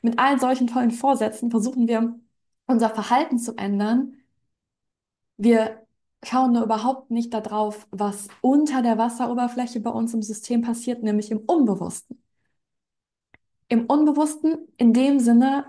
mit all solchen tollen Vorsätzen versuchen wir, unser Verhalten zu ändern. Wir schauen nur überhaupt nicht darauf, was unter der Wasseroberfläche bei uns im System passiert, nämlich im Unbewussten. Im Unbewussten in dem Sinne,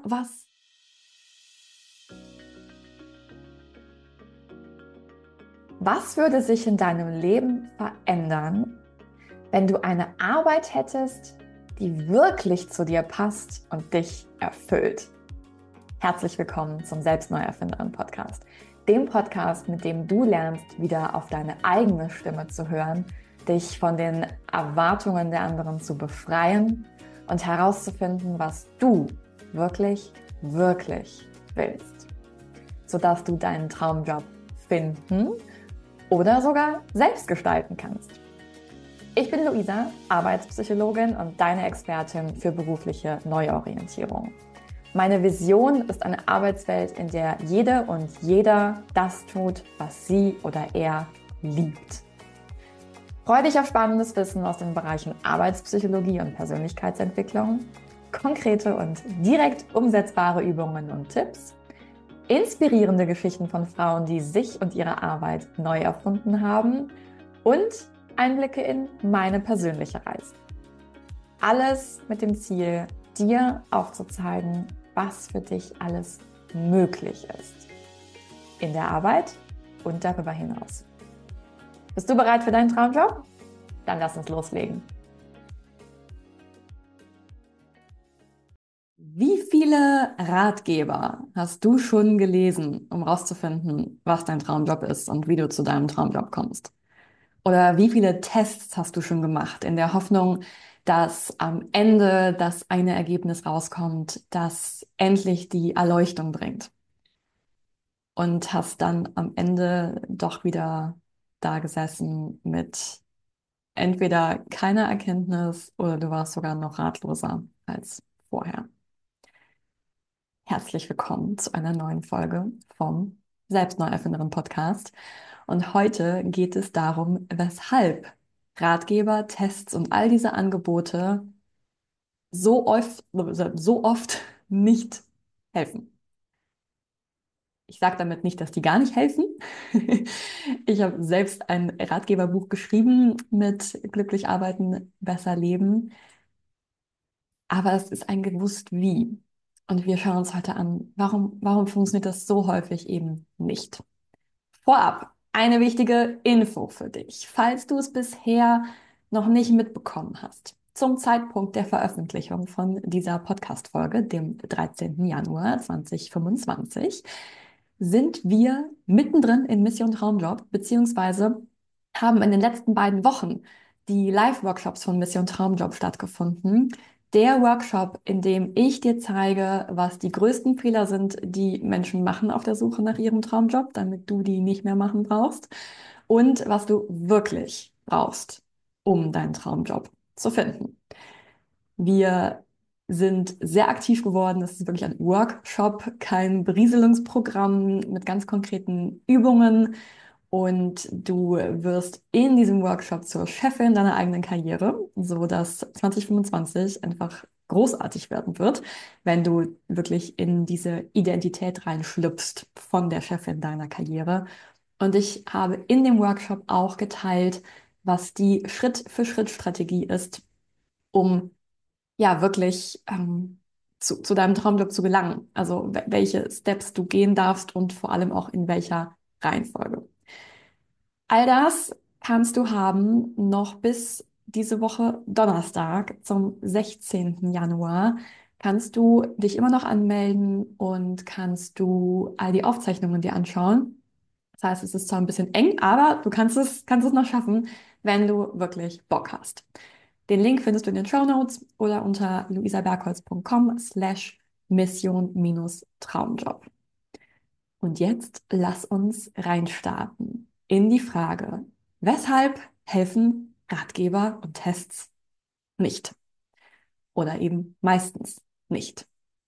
was würde sich in deinem Leben verändern, wenn du eine Arbeit hättest, die wirklich zu dir passt und dich erfüllt? Herzlich willkommen zum Selbstneuerfinderin-Podcast, dem Podcast, mit dem du lernst, wieder auf deine eigene Stimme zu hören, dich von den Erwartungen der anderen zu befreien und herauszufinden, was du wirklich, wirklich willst, sodass du deinen Traumjob finden oder sogar selbst gestalten kannst. Ich bin Luisa, Arbeitspsychologin und deine Expertin für berufliche Neuorientierung. Meine Vision ist eine Arbeitswelt, in der jede und jeder das tut, was sie oder er liebt. Freue dich auf spannendes Wissen aus den Bereichen Arbeitspsychologie und Persönlichkeitsentwicklung, konkrete und direkt umsetzbare Übungen und Tipps, inspirierende Geschichten von Frauen, die sich und ihre Arbeit neu erfunden haben und Einblicke in meine persönliche Reise. Alles mit dem Ziel, dir aufzuzeigen, was für dich alles möglich ist. In der Arbeit und darüber hinaus. Bist du bereit für deinen Traumjob? Dann lass uns loslegen. Wie viele Ratgeber hast du schon gelesen, um herauszufinden, was dein Traumjob ist und wie du zu deinem Traumjob kommst? Oder wie viele Tests hast du schon gemacht, in der Hoffnung, dass am Ende das eine Ergebnis rauskommt, das endlich die Erleuchtung bringt? Und hast dann am Ende doch wieder da gesessen mit entweder keiner Erkenntnis oder du warst sogar noch ratloser als vorher. Herzlich willkommen zu einer neuen Folge vom Selbstneuerfinderin Podcast. Und heute geht es darum, weshalb Ratgeber, Tests und all diese Angebote so oft nicht helfen. Ich sage damit nicht, dass die gar nicht helfen. Ich habe selbst ein Ratgeberbuch geschrieben mit Glücklich arbeiten, besser leben. Aber es ist ein gewusst wie. Und wir schauen uns heute an, warum funktioniert das so häufig eben nicht. Vorab eine wichtige Info für dich, falls du es bisher noch nicht mitbekommen hast. Zum Zeitpunkt der Veröffentlichung von dieser Podcast-Folge, dem 13. Januar 2025, sind wir mittendrin in Mission Traumjob, beziehungsweise haben in den letzten beiden Wochen die Live-Workshops von Mission Traumjob stattgefunden. Der Workshop, in dem ich dir zeige, was die größten Fehler sind, die Menschen machen auf der Suche nach ihrem Traumjob, damit du die nicht mehr machen brauchst, und was du wirklich brauchst, um deinen Traumjob zu finden. Wir sind sehr aktiv geworden. Es ist wirklich ein Workshop, kein Berieselungsprogramm mit ganz konkreten Übungen. Und du wirst in diesem Workshop zur Chefin deiner eigenen Karriere, so dass 2025 einfach großartig werden wird, wenn du wirklich in diese Identität reinschlüpfst von der Chefin deiner Karriere. Und ich habe in dem Workshop auch geteilt, was die Schritt-für-Schritt-Strategie ist, um ja wirklich zu deinem Traumjob zu gelangen. Also welche Steps du gehen darfst und vor allem auch in welcher Reihenfolge. All das kannst du haben noch bis diese Woche Donnerstag zum 16. Januar. Kannst du dich immer noch anmelden und kannst du all die Aufzeichnungen dir anschauen. Das heißt, es ist zwar ein bisschen eng, aber du kannst es noch schaffen, wenn du wirklich Bock hast. Den Link findest du in den Shownotes oder unter luisabergholz.com/mission-traumjob. Und jetzt lass uns reinstarten in die Frage, weshalb helfen Ratgeber und Tests nicht? Oder eben meistens nicht.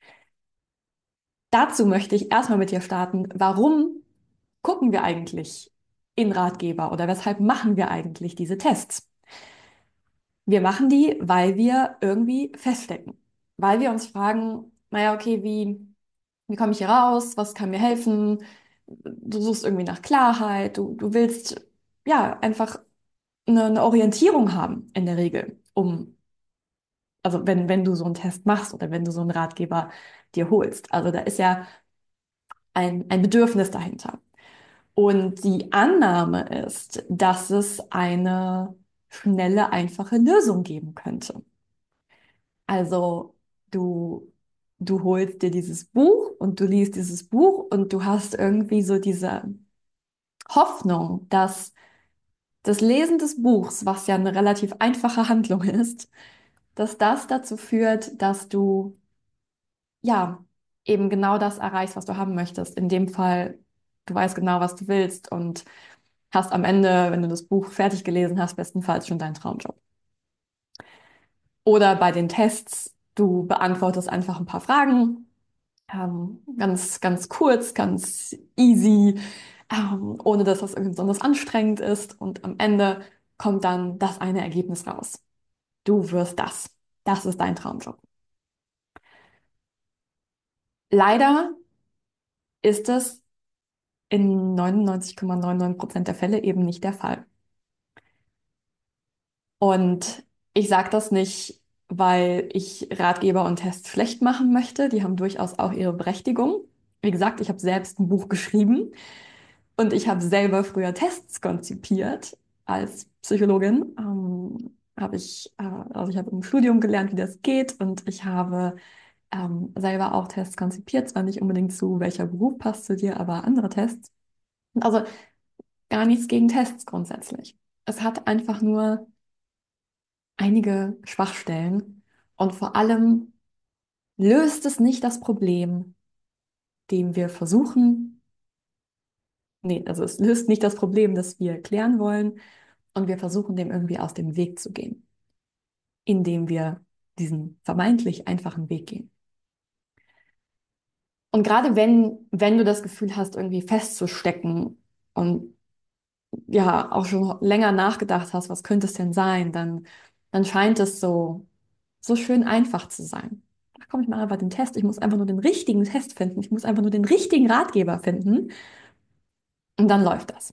Dazu möchte ich erstmal mit dir starten, warum gucken wir eigentlich in Ratgeber oder weshalb machen wir eigentlich diese Tests? Wir machen die, weil wir irgendwie feststecken. Weil wir uns fragen, naja, okay, wie komme ich hier raus? Was kann mir helfen? Du suchst irgendwie nach Klarheit. Du willst ja einfach eine Orientierung haben in der Regel, also wenn du so einen Test machst oder wenn du so einen Ratgeber dir holst. Also da ist ja ein Bedürfnis dahinter. Und die Annahme ist, dass es eine schnelle, einfache Lösung geben könnte. Also du, du holst dir dieses Buch und du liest dieses Buch und du hast irgendwie so diese Hoffnung, dass das Lesen des Buchs, was ja eine relativ einfache Handlung ist, dass das dazu führt, dass du ja eben genau das erreichst, was du haben möchtest. In dem Fall, du weißt genau, was du willst und hast am Ende, wenn du das Buch fertig gelesen hast, bestenfalls schon deinen Traumjob. Oder bei den Tests, du beantwortest einfach ein paar Fragen, ganz, ganz kurz, ganz easy, ohne dass das irgendwie besonders anstrengend ist. Und am Ende kommt dann das eine Ergebnis raus. Du wirst das. Das ist dein Traumjob. Leider ist es in 99,99% der Fälle eben nicht der Fall. Und ich sage das nicht, weil ich Ratgeber und Tests schlecht machen möchte. Die haben durchaus auch ihre Berechtigung. Wie gesagt, ich habe selbst ein Buch geschrieben und ich habe selber früher Tests konzipiert als Psychologin. Also ich habe im Studium gelernt, wie das geht und ich habe selber auch Tests konzipiert. Zwar nicht unbedingt zu, welcher Beruf passt zu dir, aber andere Tests. Also gar nichts gegen Tests grundsätzlich. Es hat einfach nur einige Schwachstellen und vor allem löst es nicht das Problem, dem wir versuchen, nee, also es löst nicht das Problem, das wir klären wollen und wir versuchen dem irgendwie aus dem Weg zu gehen, indem wir diesen vermeintlich einfachen Weg gehen. Und gerade wenn du das Gefühl hast, irgendwie festzustecken und ja auch schon länger nachgedacht hast, was könnte es denn sein, dann scheint es so schön einfach zu sein. Ach komm, ich mache einfach den Test. Ich muss einfach nur den richtigen Test finden. Ich muss einfach nur den richtigen Ratgeber finden. Und dann läuft das.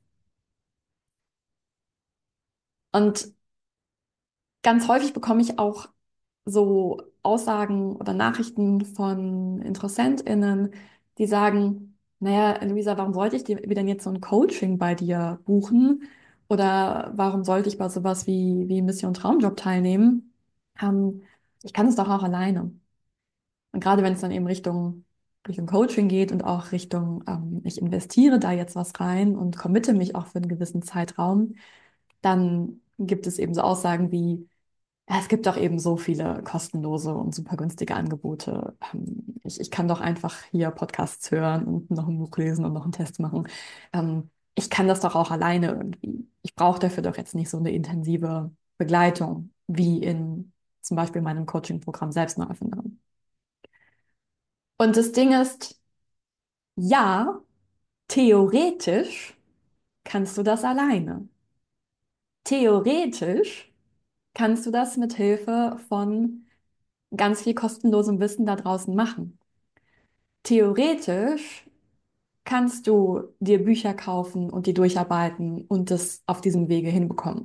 Und ganz häufig bekomme ich auch so Aussagen oder Nachrichten von InteressentInnen, die sagen, naja, Luisa, warum sollte ich dir denn jetzt so ein Coaching bei dir buchen? Oder warum sollte ich bei sowas wie Mission Traumjob teilnehmen? Ich kann es doch auch alleine. Und gerade wenn es dann eben Richtung Coaching geht und auch Richtung, ich investiere da jetzt was rein und committe mich auch für einen gewissen Zeitraum, dann gibt es eben so Aussagen wie, ja, es gibt doch eben so viele kostenlose und super günstige Angebote. Ich kann doch einfach hier Podcasts hören und noch ein Buch lesen und noch einen Test machen. Ich kann das doch auch alleine irgendwie. Ich brauche dafür doch jetzt nicht so eine intensive Begleitung wie in zum Beispiel meinem Coaching-Programm Selbstneuerfinderin. Und das Ding ist, ja, theoretisch kannst du das alleine. Theoretisch kannst du das mit Hilfe von ganz viel kostenlosem Wissen da draußen machen. Theoretisch kannst du dir Bücher kaufen und die durcharbeiten und das auf diesem Wege hinbekommen.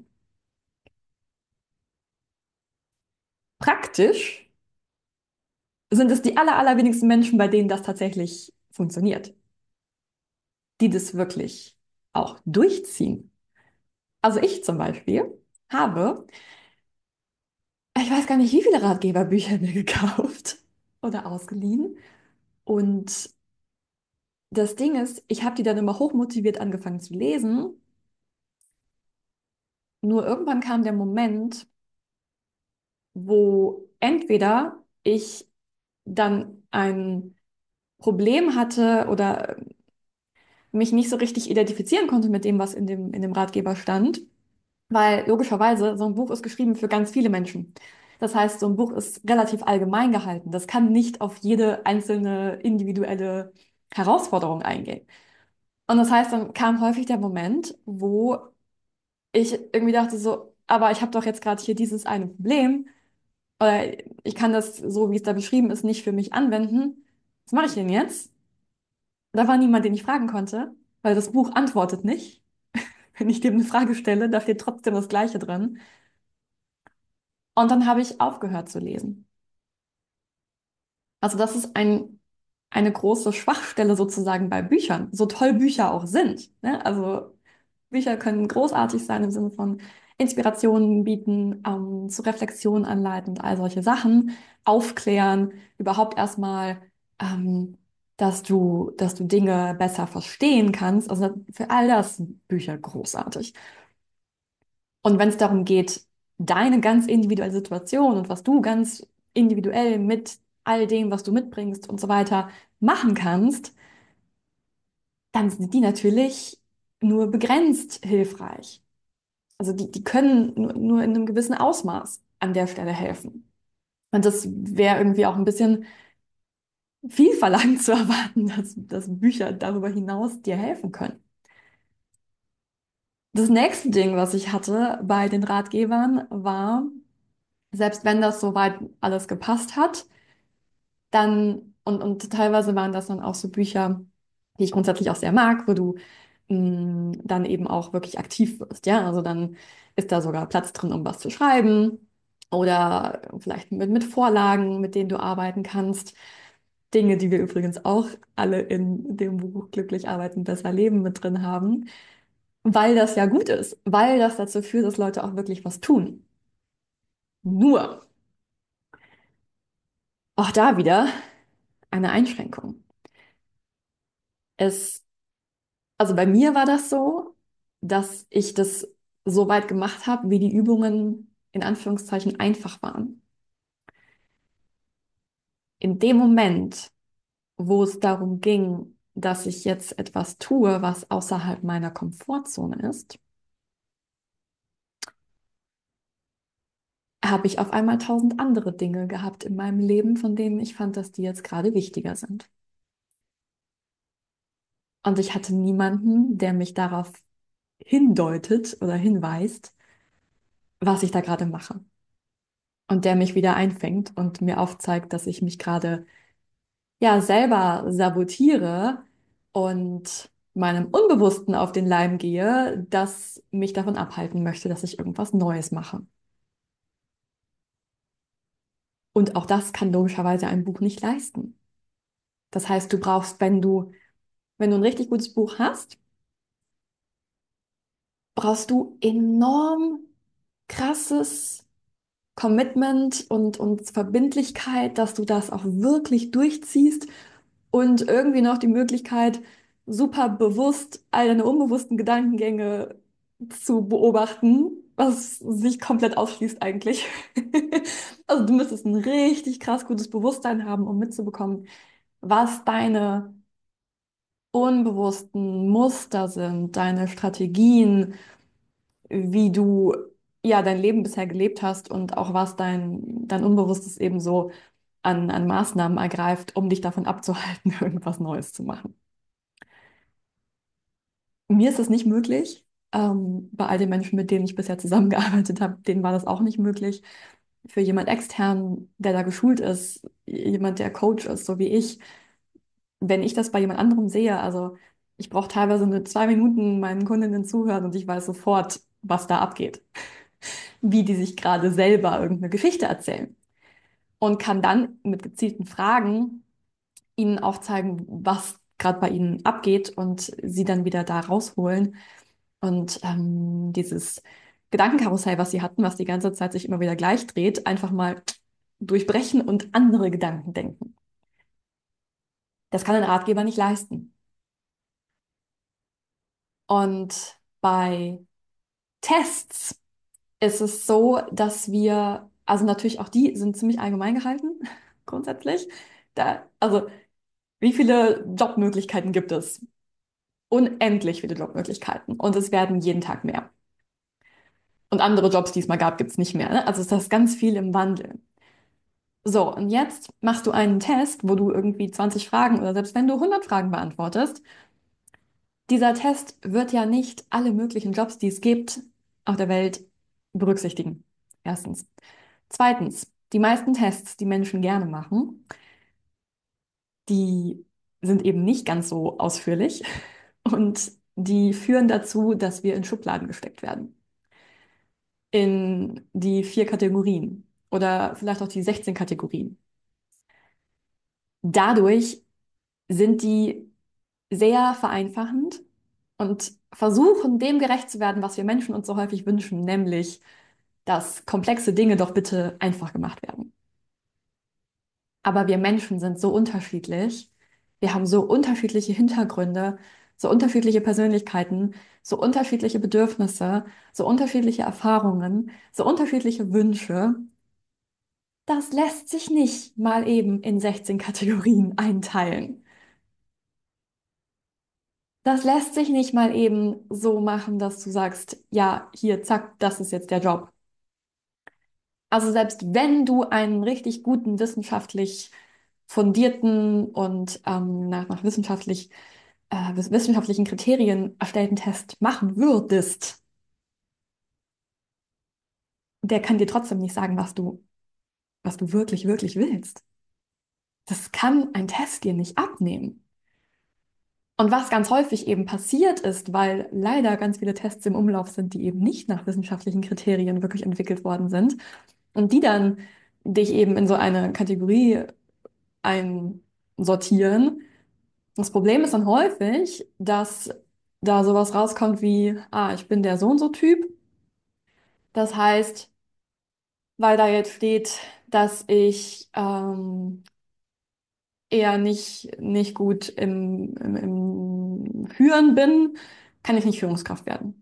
Praktisch sind es die allerwenigsten Menschen, bei denen das tatsächlich funktioniert, die das wirklich auch durchziehen. Also ich zum Beispiel habe, ich weiß gar nicht, wie viele Ratgeberbücher mir gekauft oder ausgeliehen. Und das Ding ist, ich habe die dann immer hochmotiviert angefangen zu lesen. Nur irgendwann kam der Moment, wo entweder ich dann ein Problem hatte oder mich nicht so richtig identifizieren konnte mit dem, was in dem Ratgeber stand, weil logischerweise so ein Buch ist geschrieben für ganz viele Menschen. Das heißt, so ein Buch ist relativ allgemein gehalten. Das kann nicht auf jede einzelne individuelle Herausforderung eingehen. Und das heißt, dann kam häufig der Moment, wo ich irgendwie dachte so, aber ich habe doch jetzt gerade hier dieses eine Problem. Oder ich kann das, so wie es da beschrieben ist, nicht für mich anwenden. Was mache ich denn jetzt? Da war niemand, den ich fragen konnte, weil das Buch antwortet nicht. Wenn ich dem eine Frage stelle, da steht trotzdem das Gleiche drin. Und dann habe ich aufgehört zu lesen. Also das ist eine große Schwachstelle sozusagen bei Büchern, so toll Bücher auch sind. Ne? Also Bücher können großartig sein im Sinne von Inspirationen bieten, zu Reflexion anleiten und all solche Sachen, aufklären, überhaupt erstmal, ähm, dass du Dinge besser verstehen kannst. Also für all das sind Bücher großartig. Und wenn es darum geht, deine ganz individuelle Situation und was du ganz individuell mit all dem, was du mitbringst und so weiter machen kannst, dann sind die natürlich nur begrenzt hilfreich. Also die können nur in einem gewissen Ausmaß an der Stelle helfen. Und das wäre irgendwie auch ein bisschen viel verlangt zu erwarten, dass Bücher darüber hinaus dir helfen können. Das nächste Ding, was ich hatte bei den Ratgebern, war, selbst wenn das soweit alles gepasst hat, dann, und teilweise waren das dann auch so Bücher, die ich grundsätzlich auch sehr mag, wo du dann eben auch wirklich aktiv wirst, ja. Also dann ist da sogar Platz drin, um was zu schreiben oder vielleicht mit Vorlagen, mit denen du arbeiten kannst. Dinge, die wir übrigens auch alle in dem Buch Glücklich arbeiten, besser leben mit drin haben, weil das ja gut ist, weil das dazu führt, dass Leute auch wirklich was tun. Nur, auch da wieder eine Einschränkung. Es Also bei mir war das so, dass ich das so weit gemacht habe, wie die Übungen in Anführungszeichen einfach waren. In dem Moment, wo es darum ging, dass ich jetzt etwas tue, was außerhalb meiner Komfortzone ist, habe ich auf einmal tausend andere Dinge gehabt in meinem Leben, von denen ich fand, dass die jetzt gerade wichtiger sind. Und ich hatte niemanden, der mich darauf hindeutet oder hinweist, was ich da gerade mache. Und der mich wieder einfängt und mir aufzeigt, dass ich mich gerade ja selber sabotiere und meinem Unbewussten auf den Leim gehe, das mich davon abhalten möchte, dass ich irgendwas Neues mache. Und auch das kann logischerweise ein Buch nicht leisten. Das heißt, du brauchst, wenn du ein richtig gutes Buch hast, brauchst du enorm krasses Commitment und Verbindlichkeit, dass du das auch wirklich durchziehst und irgendwie noch die Möglichkeit, super bewusst all deine unbewussten Gedankengänge zu beobachten, was sich komplett ausschließt eigentlich. Also du müsstest ein richtig krass gutes Bewusstsein haben, um mitzubekommen, was deine unbewussten Muster sind, deine Strategien, wie du ja dein Leben bisher gelebt hast und auch was dein Unbewusstes eben so an Maßnahmen ergreift, um dich davon abzuhalten, irgendwas Neues zu machen. Mir ist das nicht möglich. Bei all den Menschen, mit denen ich bisher zusammengearbeitet habe, denen war das auch nicht möglich. Für jemand extern, der da geschult ist, jemand, der Coach ist, so wie ich, wenn ich das bei jemand anderem sehe, also ich brauche teilweise nur 2 Minuten meinen Kundinnen zuhören und ich weiß sofort, was da abgeht, wie die sich gerade selber irgendeine Geschichte erzählen und kann dann mit gezielten Fragen ihnen aufzeigen, was gerade bei ihnen abgeht und sie dann wieder da rausholen und dieses Gedankenkarussell, was sie hatten, was die ganze Zeit sich immer wieder gleich dreht, einfach mal durchbrechen und andere Gedanken denken. Das kann ein Ratgeber nicht leisten. Und bei Tests ist es so, dass wir, also natürlich auch die sind ziemlich allgemein gehalten, grundsätzlich. Also wie viele Jobmöglichkeiten gibt es? Unendlich viele Jobmöglichkeiten. Und es werden jeden Tag mehr. Und andere Jobs, die es mal gab, gibt es nicht mehr. Ne? Also ist das ganz viel im Wandel. So, und jetzt machst du einen Test, wo du irgendwie 20 Fragen oder selbst wenn du 100 Fragen beantwortest, dieser Test wird ja nicht alle möglichen Jobs, die es gibt auf der Welt, berücksichtigen. Erstens. Zweitens. Die meisten Tests, die Menschen gerne machen, die sind eben nicht ganz so ausführlich und die führen dazu, dass wir in Schubladen gesteckt werden. In die 4 Kategorien oder vielleicht auch die 16 Kategorien. Dadurch sind die sehr vereinfachend und versuchen, dem gerecht zu werden, was wir Menschen uns so häufig wünschen, nämlich, dass komplexe Dinge doch bitte einfach gemacht werden. Aber wir Menschen sind so unterschiedlich. Wir haben so unterschiedliche Hintergründe, so unterschiedliche Persönlichkeiten, so unterschiedliche Bedürfnisse, so unterschiedliche Erfahrungen, so unterschiedliche Wünsche. Das lässt sich nicht mal eben in 16 Kategorien einteilen. Das lässt sich nicht mal eben so machen, dass du sagst, ja, hier, zack, das ist jetzt der Job. Also selbst wenn du einen richtig guten, wissenschaftlich fundierten und nach wissenschaftlichen Kriterien erstellten Test machen würdest, der kann dir trotzdem nicht sagen, was du wirklich, wirklich willst. Das kann ein Test dir nicht abnehmen. Und was ganz häufig eben passiert ist, weil leider ganz viele Tests im Umlauf sind, die eben nicht nach wissenschaftlichen Kriterien wirklich entwickelt worden sind und die dann dich eben in so eine Kategorie einsortieren. Das Problem ist dann häufig, dass da sowas rauskommt wie, ah, ich bin der so und so Typ. Das heißt, weil da jetzt steht, dass ich eher nicht gut im Führen bin, kann ich nicht Führungskraft werden,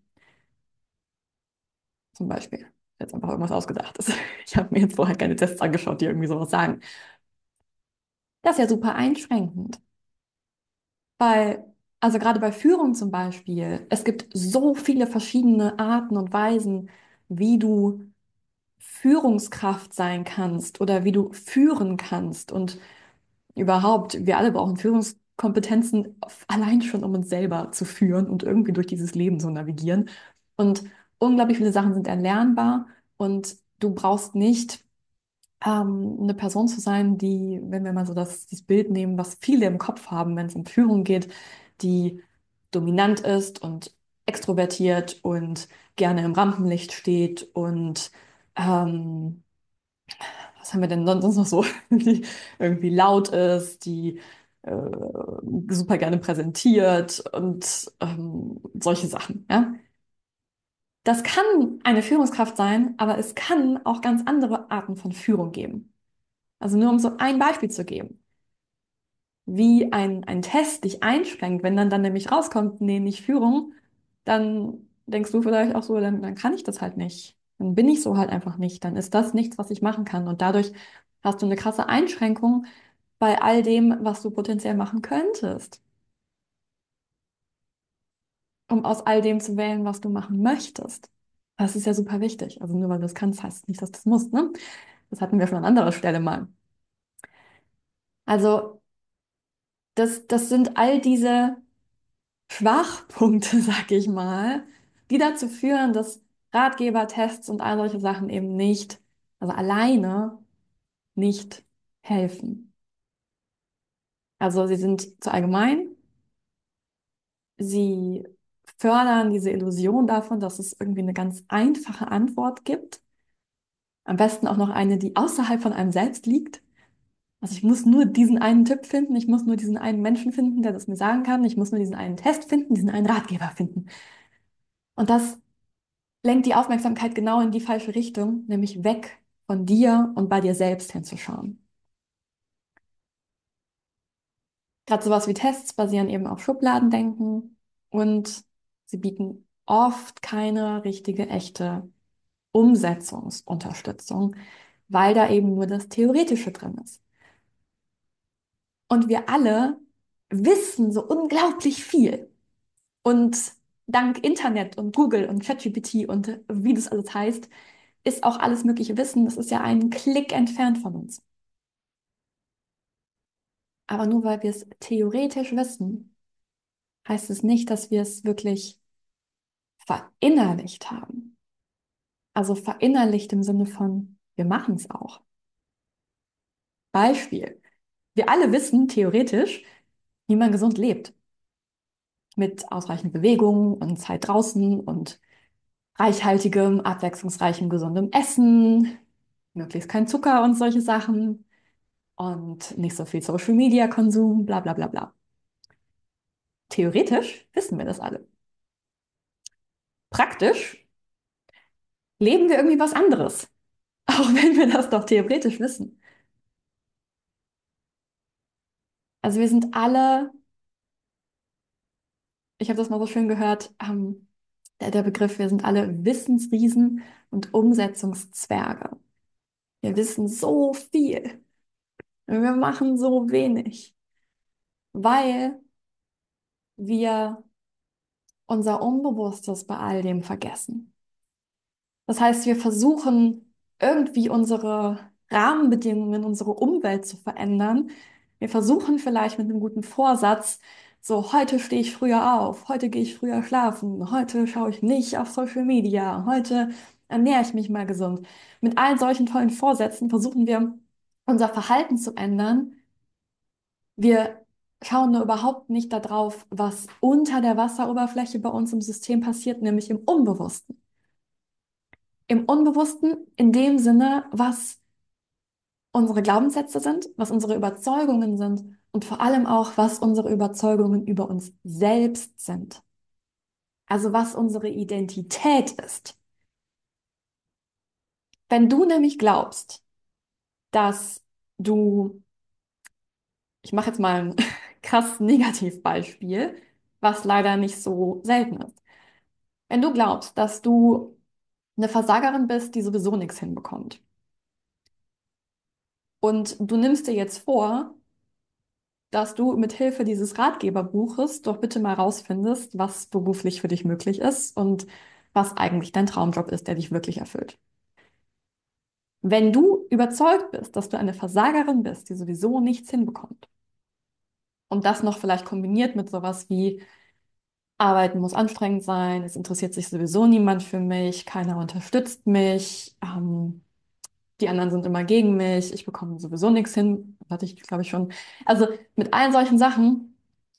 zum Beispiel. Jetzt einfach irgendwas Ausgedachtes. Ich habe mir jetzt vorher keine Tests angeschaut, die irgendwie sowas sagen. Das ist ja super einschränkend, weil, also gerade bei Führung zum Beispiel, es gibt so viele verschiedene Arten und Weisen, wie du Führungskraft sein kannst oder wie du führen kannst. Und überhaupt, wir alle brauchen Führungskompetenzen allein schon, um uns selber zu führen und irgendwie durch dieses Leben zu navigieren. Und unglaublich viele Sachen sind erlernbar und du brauchst nicht eine Person zu sein, die, wenn wir mal so das Bild nehmen, was viele im Kopf haben, wenn es um Führung geht, die dominant ist und extrovertiert und gerne im Rampenlicht steht und was haben wir denn sonst noch so, die irgendwie laut ist, die äh, super gerne präsentiert und solche Sachen, ja. Das kann eine Führungskraft sein, aber es kann auch ganz andere Arten von Führung geben. Also nur um so ein Beispiel zu geben, wie ein Test dich einschränkt, wenn dann nämlich rauskommt, nee, nicht Führung, dann denkst du vielleicht auch so, dann kann ich das halt nicht. Dann bin ich so halt einfach nicht. Dann ist das nichts, was ich machen kann. Und dadurch hast du eine krasse Einschränkung bei all dem, was du potenziell machen könntest, um aus all dem zu wählen, was du machen möchtest. Das ist ja super wichtig. Also nur weil du das kannst, heißt nicht, dass du das musst, ne? Das hatten wir schon an anderer Stelle mal. Also das sind all diese Schwachpunkte, sag ich mal, die dazu führen, dass Ratgebertests und all solche Sachen eben nicht, also alleine nicht helfen. Also sie sind zu allgemein, sie fördern diese Illusion davon, dass es irgendwie eine ganz einfache Antwort gibt. Am besten auch noch eine, die außerhalb von einem selbst liegt. Also ich muss nur diesen einen Tipp finden, ich muss nur diesen einen Menschen finden, der das mir sagen kann, ich muss nur diesen einen Test finden, diesen einen Ratgeber finden. Und das lenkt die Aufmerksamkeit genau in die falsche Richtung, nämlich weg von dir und bei dir selbst hinzuschauen. Gerade sowas wie Tests basieren eben auf Schubladendenken und sie bieten oft keine richtige, echte Umsetzungsunterstützung, weil da eben nur das Theoretische drin ist. Und wir alle wissen so unglaublich viel. Und dank Internet und Google und ChatGPT und wie das alles heißt, ist auch alles mögliche Wissen, das ist ja einen Klick entfernt von uns. Aber nur weil wir es theoretisch wissen, heißt es nicht, dass wir es wirklich verinnerlicht haben. Also verinnerlicht im Sinne von, wir machen es auch. Beispiel. Wir alle wissen theoretisch, wie man gesund lebt. Mit ausreichend Bewegung und Zeit draußen und reichhaltigem, abwechslungsreichem, gesundem Essen, möglichst kein Zucker und solche Sachen und nicht so viel Social Media Konsum, bla bla bla bla. Theoretisch wissen wir das alle. Praktisch leben wir irgendwie was anderes, auch wenn wir das doch theoretisch wissen. Also wir sind alle, ich habe das mal so schön gehört, der Begriff, wir sind alle Wissensriesen und Umsetzungszwerge. Wir wissen so viel und wir machen so wenig, weil wir unser Unbewusstes bei all dem vergessen. Das heißt, wir versuchen irgendwie unsere Rahmenbedingungen, unsere Umwelt zu verändern. Wir versuchen vielleicht mit einem guten Vorsatz, so heute stehe ich früher auf, heute gehe ich früher schlafen, heute schaue ich nicht auf Social Media, heute ernähre ich mich mal gesund. Mit all solchen tollen Vorsätzen versuchen wir unser Verhalten zu ändern. Wir schauen nur überhaupt nicht darauf, was unter der Wasseroberfläche bei uns im System passiert, nämlich im Unbewussten. Im Unbewussten in dem Sinne, was unsere Glaubenssätze sind, was unsere Überzeugungen sind und vor allem auch, was unsere Überzeugungen über uns selbst sind. Also was unsere Identität ist. Wenn du nämlich glaubst, dass du, ich mache jetzt mal ein krass Negativbeispiel, was leider nicht so selten ist. Wenn du glaubst, dass du eine Versagerin bist, die sowieso nichts hinbekommt und du nimmst dir jetzt vor, dass du mit Hilfe dieses Ratgeberbuches doch bitte mal rausfindest, was beruflich für dich möglich ist und was eigentlich dein Traumjob ist, der dich wirklich erfüllt. Wenn du überzeugt bist, dass du eine Versagerin bist, die sowieso nichts hinbekommt und das noch vielleicht kombiniert mit sowas wie Arbeiten muss anstrengend sein, es interessiert sich sowieso niemand für mich, keiner unterstützt mich, die anderen sind immer gegen mich, ich bekomme sowieso nichts hin, hatte ich, glaube ich, schon. Also mit allen solchen Sachen,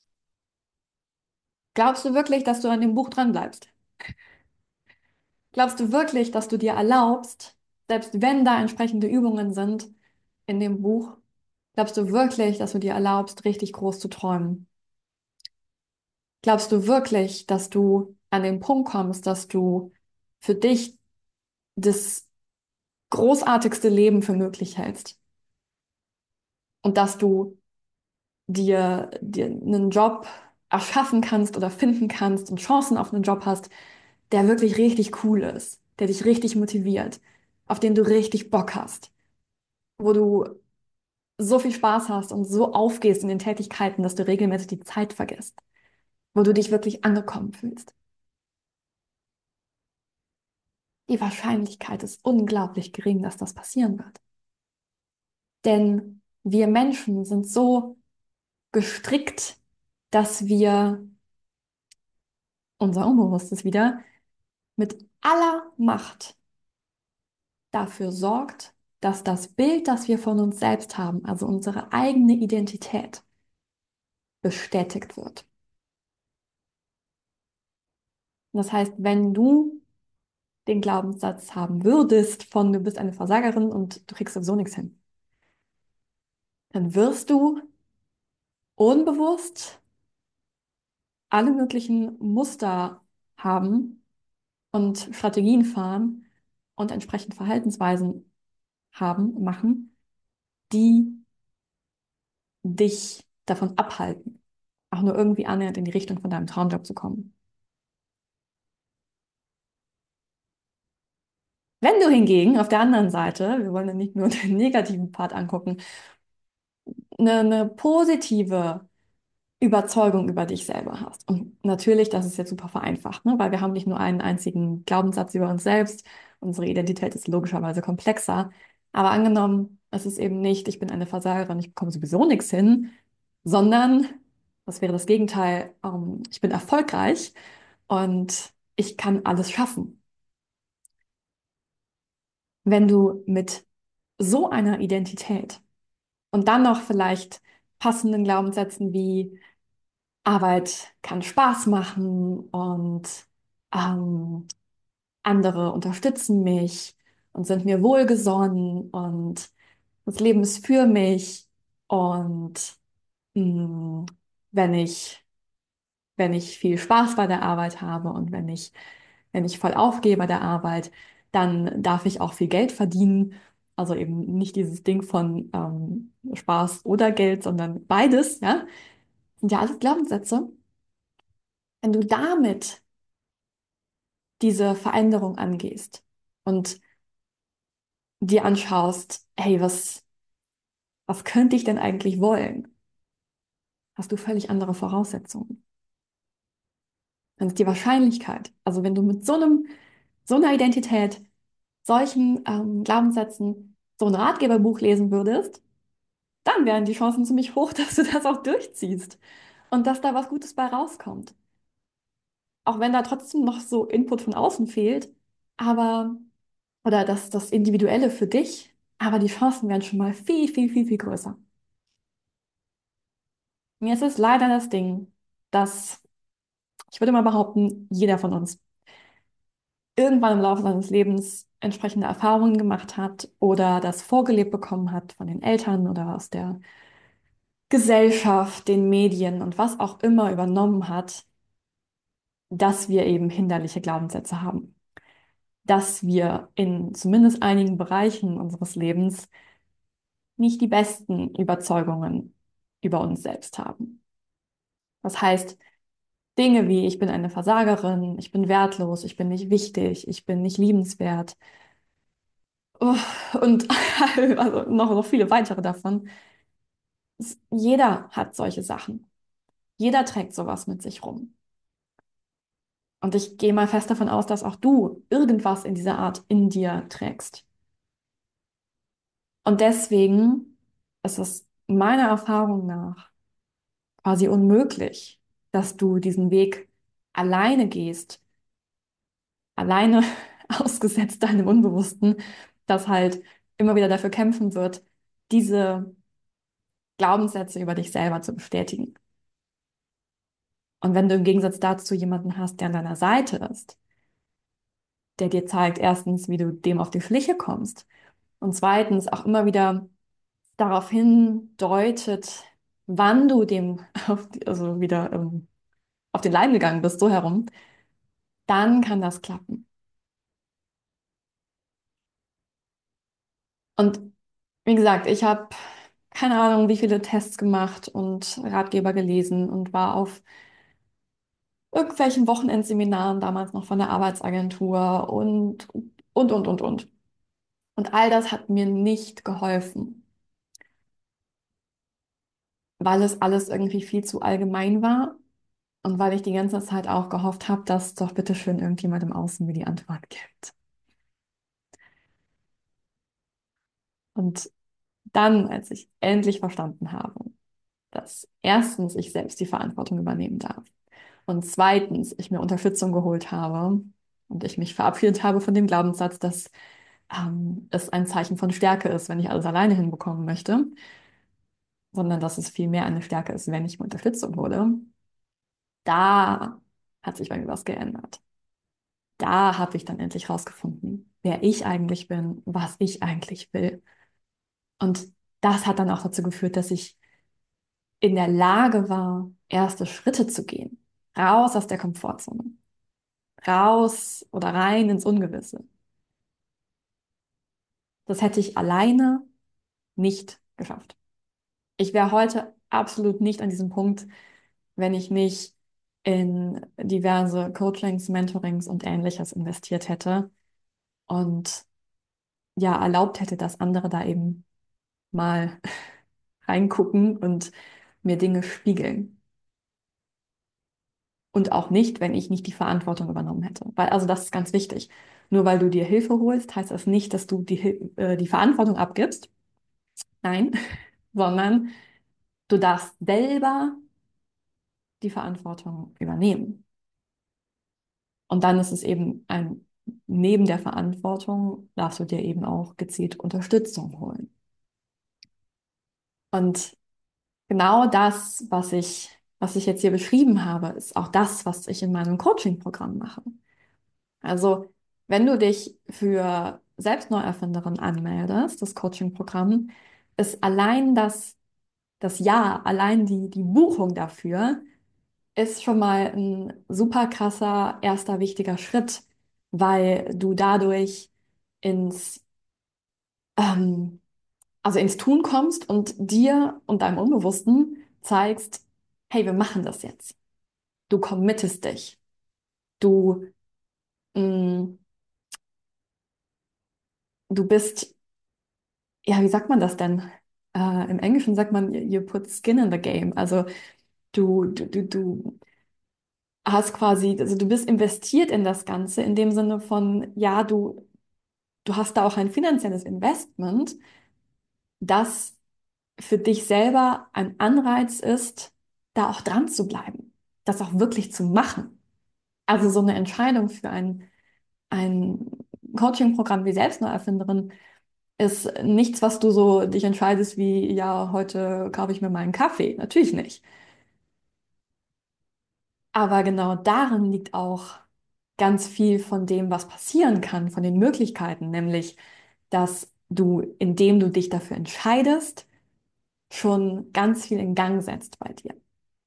glaubst du wirklich, dass du an dem Buch dran bleibst? Glaubst du wirklich, dass du dir erlaubst, selbst wenn da entsprechende Übungen sind in dem Buch, glaubst du wirklich, dass du dir erlaubst, richtig groß zu träumen? Glaubst du wirklich, dass du an den Punkt kommst, dass du für dich das großartigste Leben für möglich hältst und dass du dir einen Job erschaffen kannst oder finden kannst und Chancen auf einen Job hast, der wirklich richtig cool ist, der dich richtig motiviert, auf den du richtig Bock hast, wo du so viel Spaß hast und so aufgehst in den Tätigkeiten, dass du regelmäßig die Zeit vergisst, wo du dich wirklich angekommen fühlst. Die Wahrscheinlichkeit ist unglaublich gering, dass das passieren wird. Denn wir Menschen sind so gestrickt, dass wir unser Unbewusstes wieder mit aller Macht dafür sorgt, dass das Bild, das wir von uns selbst haben, also unsere eigene Identität, bestätigt wird. Das heißt, wenn du den Glaubenssatz haben würdest von du bist eine Versagerin und du kriegst sowieso nichts hin, dann wirst du unbewusst alle möglichen Muster haben und Strategien fahren und entsprechend Verhaltensweisen machen, die dich davon abhalten, auch nur irgendwie annähernd in die Richtung von deinem Traumjob zu kommen. Wenn du hingegen auf der anderen Seite, wir wollen ja nicht nur den negativen Part angucken, eine positive Überzeugung über dich selber hast. Und natürlich, das ist jetzt super vereinfacht, ne? Weil wir haben nicht nur einen einzigen Glaubenssatz über uns selbst. Unsere Identität ist logischerweise komplexer. Aber angenommen, es ist eben nicht, ich bin eine Versagerin, ich bekomme sowieso nichts hin, sondern, was wäre das Gegenteil? Ich bin erfolgreich und ich kann alles schaffen. Wenn du mit so einer Identität Und dann noch vielleicht passenden Glaubenssätzen wie Arbeit kann Spaß machen und ähm, andere unterstützen mich und sind mir wohlgesonnen und das Leben ist für mich und mh, wenn ich, wenn ich viel Spaß bei der Arbeit habe und wenn ich voll aufgehe bei der Arbeit, dann darf ich auch viel Geld verdienen. Also eben nicht dieses Ding von Spaß oder Geld, sondern beides, ja. Sind ja alles Glaubenssätze. Wenn du damit diese Veränderung angehst und dir anschaust, hey, was könnte ich denn eigentlich wollen? Hast du völlig andere Voraussetzungen. Dann ist die Wahrscheinlichkeit, also wenn du mit so einer Identität, solchen Glaubenssätzen so ein Ratgeberbuch lesen würdest, dann wären die Chancen ziemlich hoch, dass du das auch durchziehst und dass da was Gutes bei rauskommt. Auch wenn da trotzdem noch so Input von außen fehlt, aber, oder das Individuelle für dich, aber die Chancen wären schon mal viel, viel, viel, viel größer. Mir ist es leider das Ding, dass, ich würde mal behaupten, jeder von uns irgendwann im Laufe seines Lebens entsprechende Erfahrungen gemacht hat oder das vorgelebt bekommen hat von den Eltern oder aus der Gesellschaft, den Medien und was auch immer übernommen hat, dass wir eben hinderliche Glaubenssätze haben, dass wir in zumindest einigen Bereichen unseres Lebens nicht die besten Überzeugungen über uns selbst haben. Das heißt, Dinge wie ich bin eine Versagerin, ich bin wertlos, ich bin nicht wichtig, ich bin nicht liebenswert, oh, und also noch viele weitere davon. Jeder hat solche Sachen. Jeder trägt sowas mit sich rum. Und ich gehe mal fest davon aus, dass auch du irgendwas in dieser Art in dir trägst. Und deswegen ist es meiner Erfahrung nach quasi unmöglich, dass du diesen Weg alleine gehst, alleine ausgesetzt deinem Unbewussten, das halt immer wieder dafür kämpfen wird, diese Glaubenssätze über dich selber zu bestätigen. Und wenn du im Gegensatz dazu jemanden hast, der an deiner Seite ist, der dir zeigt, erstens, wie du dem auf die Schliche kommst und zweitens auch immer wieder darauf hindeutet, wann du dem also wieder auf den Leim gegangen bist, so herum, dann kann das klappen. Und wie gesagt, ich habe keine Ahnung, wie viele Tests gemacht und Ratgeber gelesen und war auf irgendwelchen Wochenendseminaren damals noch von der Arbeitsagentur und. Und all das hat mir nicht geholfen, weil es alles irgendwie viel zu allgemein war und weil ich die ganze Zeit auch gehofft habe, dass doch bitte schön irgendjemand im Außen mir die Antwort gibt. Und dann, als ich endlich verstanden habe, dass erstens ich selbst die Verantwortung übernehmen darf und zweitens ich mir Unterstützung geholt habe und ich mich verabschiedet habe von dem Glaubenssatz, dass es ein Zeichen von Stärke ist, wenn ich alles alleine hinbekommen möchte, sondern dass es vielmehr eine Stärke ist, wenn ich mir Unterstützung hole, da hat sich bei mir was geändert. Da habe ich dann endlich rausgefunden, wer ich eigentlich bin, was ich eigentlich will. Und das hat dann auch dazu geführt, dass ich in der Lage war, erste Schritte zu gehen. Raus aus der Komfortzone. Raus oder rein ins Ungewisse. Das hätte ich alleine nicht geschafft. Ich wäre heute absolut nicht an diesem Punkt, wenn ich nicht in diverse Coachings, Mentorings und Ähnliches investiert hätte und ja, erlaubt hätte, dass andere da eben mal reingucken und mir Dinge spiegeln. Und auch nicht, wenn ich nicht die Verantwortung übernommen hätte. Weil, also das ist ganz wichtig. Nur weil du dir Hilfe holst, heißt das nicht, dass du die Verantwortung abgibst. Nein, sondern du darfst selber die Verantwortung übernehmen. Und dann ist es eben neben der Verantwortung darfst du dir eben auch gezielt Unterstützung holen. Und genau das, was ich jetzt hier beschrieben habe, ist auch das, was ich in meinem Coaching-Programm mache. Also, wenn du dich für Selbstneuerfinderin anmeldest, das Coaching-Programm, ist allein das Ja, allein die Buchung dafür, ist schon mal ein super krasser erster wichtiger Schritt, weil du dadurch ins, ähm, also ins Tun kommst und dir und deinem Unbewussten zeigst, hey, wir machen das jetzt. Du committest dich. Du, mh, du bist, ja, wie sagt man das denn? Im Englischen sagt man, you put skin in the game. Also du hast quasi, also du bist investiert in das Ganze in dem Sinne von, ja, du hast da auch ein finanzielles Investment, das für dich selber ein Anreiz ist, da auch dran zu bleiben, das auch wirklich zu machen. Also so eine Entscheidung für ein Coaching-Programm wie Selbstneuerfinderin ist nichts, was du so dich entscheidest wie, ja, heute kaufe ich mir mal einen Kaffee. Natürlich nicht. Aber genau darin liegt auch ganz viel von dem, was passieren kann, von den Möglichkeiten, nämlich, dass du, indem du dich dafür entscheidest, schon ganz viel in Gang setzt bei dir.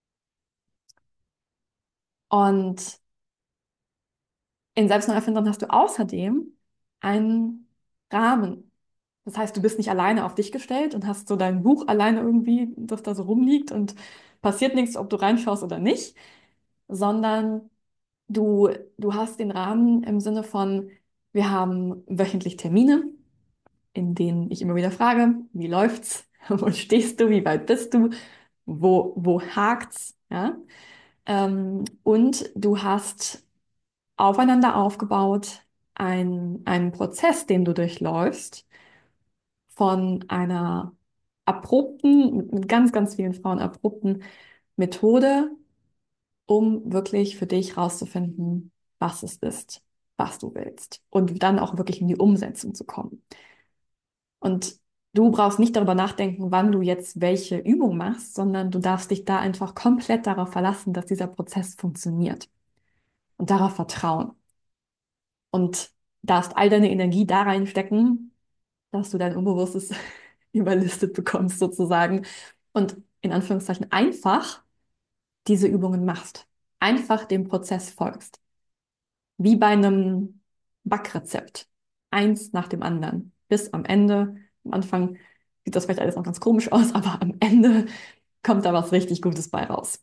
Und in Selbstneuerfindern hast du außerdem einen Rahmen. Das heißt, du bist nicht alleine auf dich gestellt und hast so dein Buch alleine irgendwie, das da so rumliegt und passiert nichts, ob du reinschaust oder nicht, sondern du hast den Rahmen im Sinne von, wir haben wöchentlich Termine, in denen ich immer wieder frage, wie läuft's? Wo stehst du? Wie weit bist du? Wo hakt's? Ja? Und du hast aufeinander aufgebaut einen Prozess, den du durchläufst, von einer abrupten, mit ganz, ganz vielen Frauen abrupten Methode, um wirklich für dich rauszufinden, was es ist, was du willst. Und dann auch wirklich in die Umsetzung zu kommen. Und du brauchst nicht darüber nachdenken, wann du jetzt welche Übung machst, sondern du darfst dich da einfach komplett darauf verlassen, dass dieser Prozess funktioniert und darauf vertrauen. Und darfst all deine Energie da reinstecken, dass du dein Unbewusstes überlistet bekommst sozusagen und in Anführungszeichen einfach diese Übungen machst. Einfach dem Prozess folgst. Wie bei einem Backrezept. Eins nach dem anderen. Bis am Ende. Am Anfang sieht das vielleicht alles noch ganz komisch aus, aber am Ende kommt da was richtig Gutes bei raus.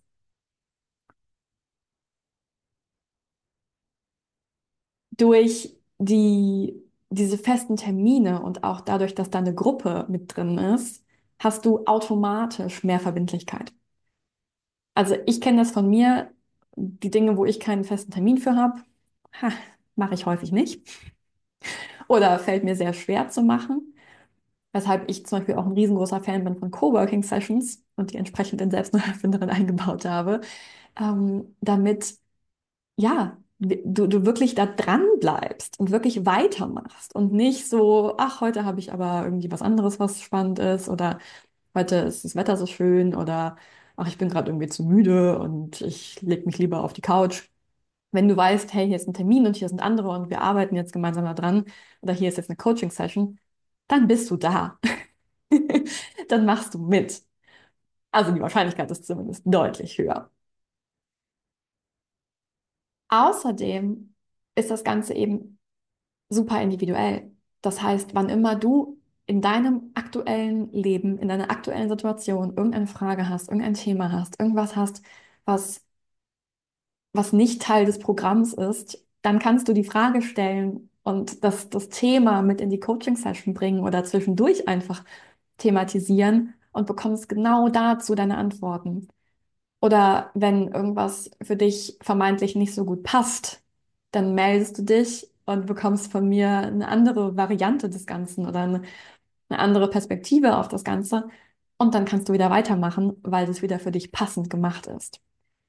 Durch diese festen Termine und auch dadurch, dass da eine Gruppe mit drin ist, hast du automatisch mehr Verbindlichkeit. Also ich kenne das von mir, die Dinge, wo ich keinen festen Termin für habe, mache ich häufig nicht oder fällt mir sehr schwer zu machen, weshalb ich zum Beispiel auch ein riesengroßer Fan bin von Coworking Sessions und die entsprechend in Selbstneuerfinderin eingebaut habe, damit ja, du wirklich da dran bleibst und wirklich weitermachst und nicht so, ach, heute habe ich aber irgendwie was anderes, was spannend ist oder heute ist das Wetter so schön oder ach, ich bin gerade irgendwie zu müde und ich lege mich lieber auf die Couch. Wenn du weißt, hey, hier ist ein Termin und hier sind andere und wir arbeiten jetzt gemeinsam da dran oder hier ist jetzt eine Coaching-Session, dann bist du da. Dann machst du mit. Also die Wahrscheinlichkeit ist zumindest deutlich höher. Außerdem ist das Ganze eben super individuell. Das heißt, wann immer du in deinem aktuellen Leben, in deiner aktuellen Situation irgendeine Frage hast, irgendein Thema hast, irgendwas hast, was, was nicht Teil des Programms ist, dann kannst du die Frage stellen und das Thema mit in die Coaching-Session bringen oder zwischendurch einfach thematisieren und bekommst genau dazu deine Antworten. Oder wenn irgendwas für dich vermeintlich nicht so gut passt, dann meldest du dich und bekommst von mir eine andere Variante des Ganzen oder eine andere Perspektive auf das Ganze. Und dann kannst du wieder weitermachen, weil es wieder für dich passend gemacht ist.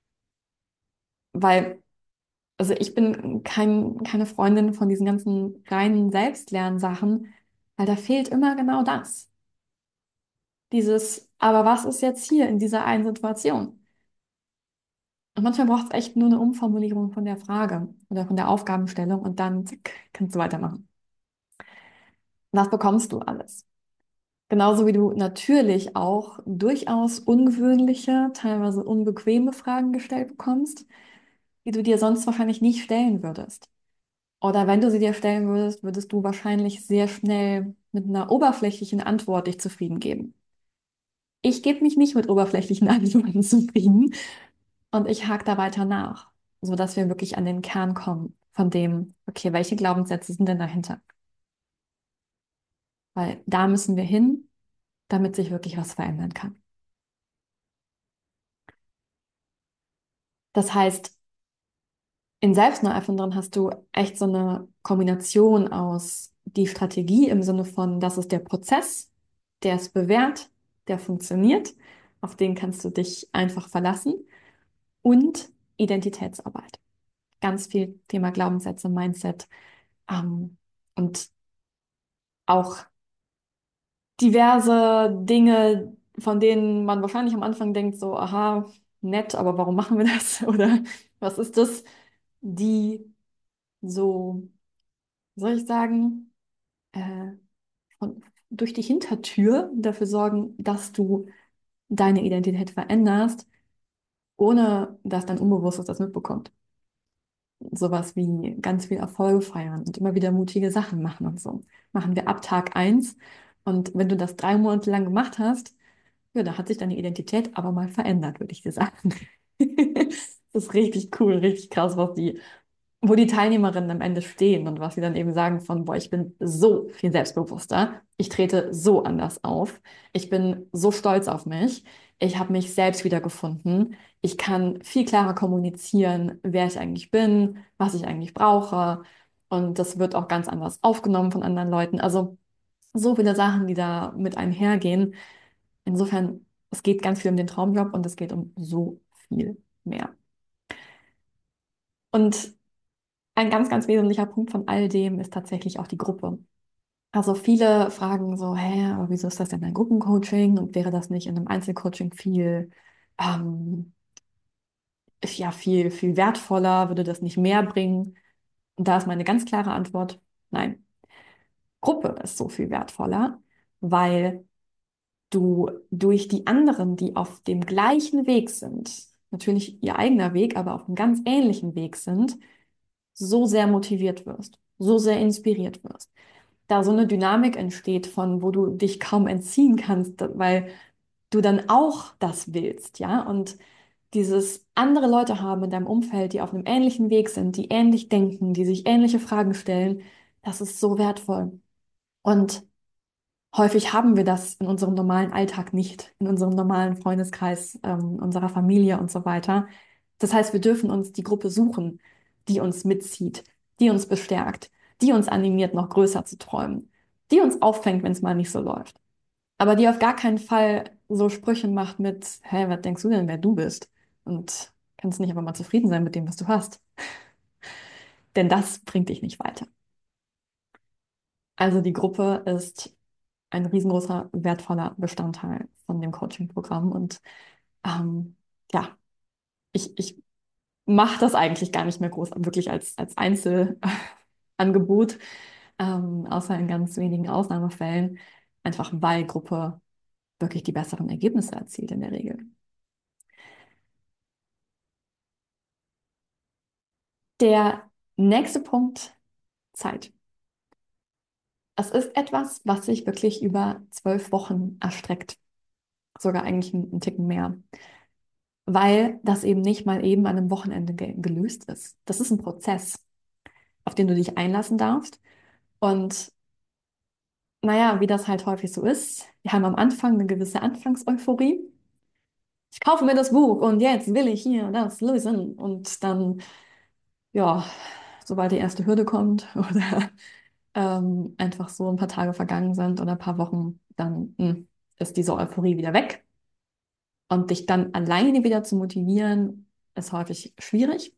Weil, also ich bin keine Freundin von diesen ganzen reinen Selbstlernsachen, weil da fehlt immer genau das. Aber was ist jetzt hier in dieser einen Situation? Und manchmal braucht es echt nur eine Umformulierung von der Frage oder von der Aufgabenstellung und dann zack, kannst du weitermachen. Was bekommst du alles? Genauso wie du natürlich auch durchaus ungewöhnliche, teilweise unbequeme Fragen gestellt bekommst, die du dir sonst wahrscheinlich nicht stellen würdest. Oder wenn du sie dir stellen würdest, würdest du wahrscheinlich sehr schnell mit einer oberflächlichen Antwort dich zufrieden geben. Ich gebe mich nicht mit oberflächlichen Antworten zufrieden und ich hake da weiter nach, sodass wir wirklich an den Kern kommen von dem, okay, welche Glaubenssätze sind denn dahinter? Weil da müssen wir hin, damit sich wirklich was verändern kann. Das heißt, in Selbstneuerfindung hast du echt so eine Kombination aus die Strategie im Sinne von, das ist der Prozess, der ist bewährt, der funktioniert, auf den kannst du dich einfach verlassen und Identitätsarbeit. Ganz viel Thema Glaubenssätze, Mindset, ähm, und auch diverse Dinge, von denen man wahrscheinlich am Anfang denkt, so, aha, nett, aber warum machen wir das? Oder was ist das? Die so, soll ich sagen, äh, durch die Hintertür dafür sorgen, dass du deine Identität veränderst, ohne dass dein Unbewusstes das mitbekommt. Sowas wie ganz viel Erfolge feiern und immer wieder mutige Sachen machen und so. Machen wir ab Tag eins. Und wenn du das 3 Monate lang gemacht hast, ja, da hat sich deine Identität aber mal verändert, würde ich dir sagen. Das ist richtig cool, richtig krass, wo die Teilnehmerinnen am Ende stehen und was sie dann eben sagen von, boah, ich bin so viel selbstbewusster, ich trete so anders auf, ich bin so stolz auf mich, ich habe mich selbst wiedergefunden, ich kann viel klarer kommunizieren, wer ich eigentlich bin, was ich eigentlich brauche und das wird auch ganz anders aufgenommen von anderen Leuten. Also so viele Sachen, die da mit einhergehen. Insofern, es geht ganz viel um den Traumjob und es geht um so viel mehr. Und ein ganz, ganz wesentlicher Punkt von all dem ist tatsächlich auch die Gruppe. Also viele fragen so, hä, aber wieso ist das denn ein Gruppencoaching und wäre das nicht in einem Einzelcoaching ähm, ja, viel wertvoller, würde das nicht mehr bringen? Und da ist meine ganz klare Antwort, nein. Gruppe ist so viel wertvoller, weil du durch die anderen, die auf dem gleichen Weg sind, natürlich ihr eigener Weg, aber auf einem ganz ähnlichen Weg sind, so sehr motiviert wirst, so sehr inspiriert wirst. Da so eine Dynamik entsteht von, wo du dich kaum entziehen kannst, weil du dann auch das willst, ja? Und dieses andere Leute haben in deinem Umfeld, die auf einem ähnlichen Weg sind, die ähnlich denken, die sich ähnliche Fragen stellen, das ist so wertvoll. Und häufig haben wir das in unserem normalen Alltag nicht, in unserem normalen Freundeskreis, unserer Familie und so weiter. Das heißt, wir dürfen uns die Gruppe suchen, die uns mitzieht, die uns bestärkt, die uns animiert, noch größer zu träumen, die uns auffängt, wenn es mal nicht so läuft. Aber die auf gar keinen Fall so Sprüche macht mit, hey, was denkst du denn, wer du bist? Und kannst nicht einfach mal zufrieden sein mit dem, was du hast. Denn das bringt dich nicht weiter. Also die Gruppe ist ein riesengroßer, wertvoller Bestandteil von dem Coaching-Programm. Und ähm, ja, ich mache das eigentlich gar nicht mehr groß, wirklich als Einzelangebot, außer in ganz wenigen Ausnahmefällen, einfach weil Gruppe wirklich die besseren Ergebnisse erzielt in der Regel. Der nächste Punkt, Zeit. Es ist etwas, was sich wirklich über 12 Wochen erstreckt, sogar eigentlich einen Ticken mehr, weil das eben nicht mal eben an einem Wochenende gelöst ist. Das ist ein Prozess, auf den du dich einlassen darfst. Und naja, wie das halt häufig so ist, wir haben am Anfang eine gewisse Anfangseuphorie. Ich kaufe mir das Buch und jetzt will ich hier das lösen. Und dann, ja, sobald die erste Hürde kommt oder einfach so ein paar Tage vergangen sind oder ein paar Wochen, dann ist diese Euphorie wieder weg. Und dich dann alleine wieder zu motivieren, ist häufig schwierig.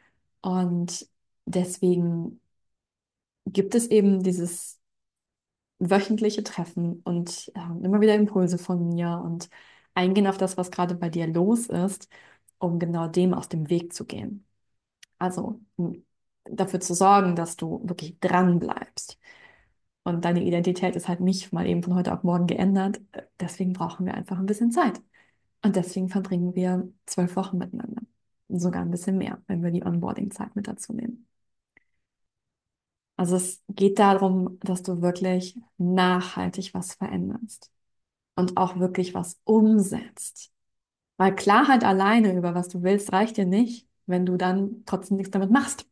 Und deswegen gibt es eben dieses wöchentliche Treffen und immer wieder Impulse von mir und eingehen auf das, was gerade bei dir los ist, um genau dem aus dem Weg zu gehen. Also dafür zu sorgen, dass du wirklich dran bleibst. Und deine Identität ist halt nicht mal eben von heute auf morgen geändert. Deswegen brauchen wir einfach ein bisschen Zeit. Und deswegen verbringen wir 12 Wochen miteinander. Sogar ein bisschen mehr, wenn wir die Onboarding-Zeit mit dazu nehmen. Also es geht darum, dass du wirklich nachhaltig was veränderst und auch wirklich was umsetzt. Weil Klarheit alleine über was du willst, reicht dir nicht, wenn du dann trotzdem nichts damit machst.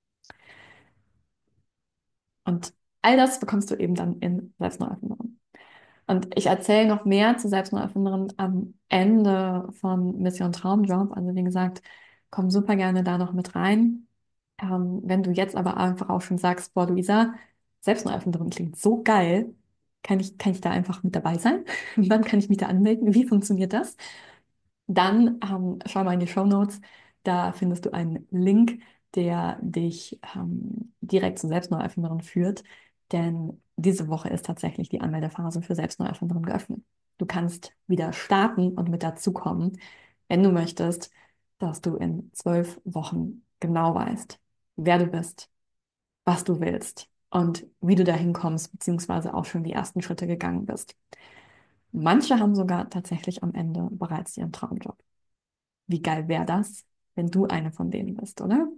Und all das bekommst du eben dann in Selbstneuerfindung. Und ich erzähle noch mehr zu Selbstneuerfindung am Ende von Mission Traumjob. Also wie gesagt, komm super gerne da noch mit rein. Wenn du jetzt aber einfach auch schon sagst, boah, Luisa, Selbstneuerfindung klingt so geil, kann ich da einfach mit dabei sein? Wann kann ich mich da anmelden? Wie funktioniert das? Dann schau mal in die Shownotes. Da findest du einen Link, der dich direkt zur Selbstneuerfinderin führt. Denn diese Woche ist tatsächlich die Anmeldephase für Selbstneuerfinderin geöffnet. Du kannst wieder starten und mit dazukommen, wenn du möchtest, dass du in 12 Wochen genau weißt, wer du bist, was du willst und wie du dahin kommst, beziehungsweise auch schon die ersten Schritte gegangen bist. Manche haben sogar tatsächlich am Ende bereits ihren Traumjob. Wie geil wäre das, wenn du eine von denen bist, oder?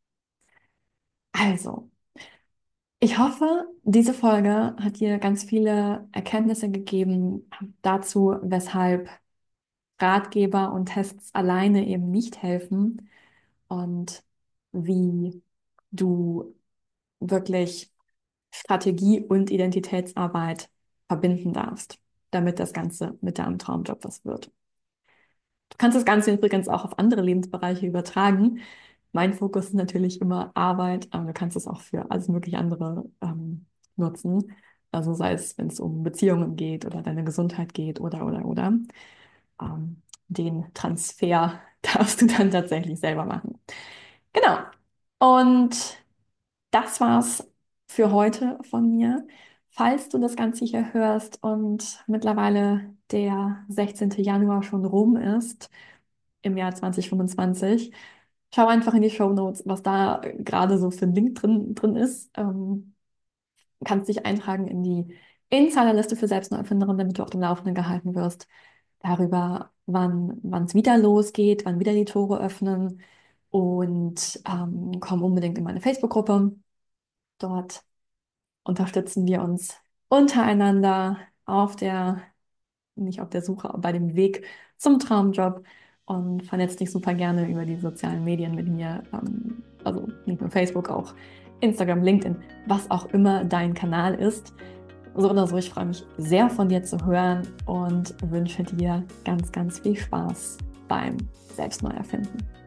Also, ich hoffe, diese Folge hat dir ganz viele Erkenntnisse gegeben dazu, weshalb Ratgeber und Tests alleine eben nicht helfen und wie du wirklich Strategie und Identitätsarbeit verbinden darfst, damit das Ganze mit deinem Traumjob was wird. Du kannst das Ganze übrigens auch auf andere Lebensbereiche übertragen. Mein Fokus ist natürlich immer Arbeit, aber du kannst es auch für alles mögliche andere nutzen. Also sei es, wenn es um Beziehungen geht oder deine Gesundheit geht oder. Den Transfer darfst du dann tatsächlich selber machen. Genau. Und das war's für heute von mir. Falls du das Ganze hier hörst und mittlerweile der 16. Januar schon rum ist, im Jahr 2025, schau einfach in die Shownotes, was da gerade so für ein Link drin ist. Kannst dich eintragen in die Insiderliste für Selbstneuerfinderinnen, damit du auf dem Laufenden gehalten wirst darüber, wann es wieder losgeht, wann wieder die Tore öffnen und komm unbedingt in meine Facebook-Gruppe. Dort unterstützen wir uns untereinander nicht auf der Suche, aber bei dem Weg zum Traumjob und vernetzt dich super gerne über die sozialen Medien mit mir. Also nicht nur Facebook, auch Instagram, LinkedIn, was auch immer dein Kanal ist. So oder so, ich freue mich sehr von dir zu hören und wünsche dir ganz, ganz viel Spaß beim Selbstneuerfinden.